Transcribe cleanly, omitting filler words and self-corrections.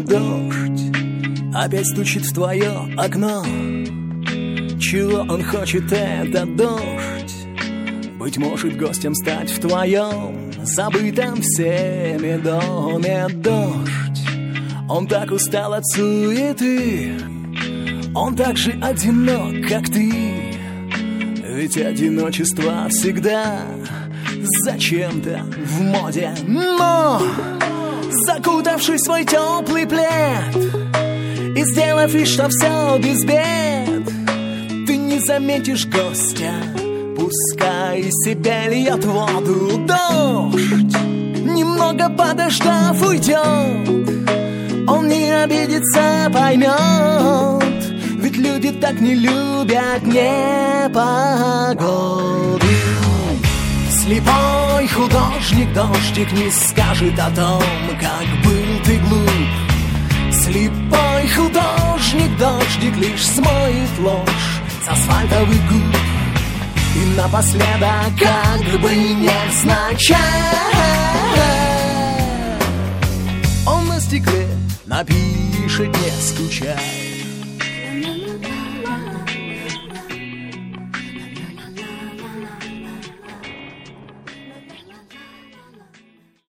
дождь опять стучит в твое окно. Чего он хочет, этот дождь? Быть может, гостем стать в твоем забытом всеми доме. Дождь, он так устал от суеты, он так же одинок, как ты. Ведь одиночество всегда зачем-то в моде. Но, закутавшись в свой теплый плед и сделав вид, что все без бед, ты не заметишь гостя, пускай себе льет воду. Дождь, немного подождав, уйдет, он не обидится, поймет. Ведь люди так не любят непогоду. Слепой художник, дождик, не скажет о том, как был ты глуп. Слепой художник, дождик, лишь смоет ложь с асфальтовых губ. И напоследок, как бы невзначай, он на стекле напишет: не скучай.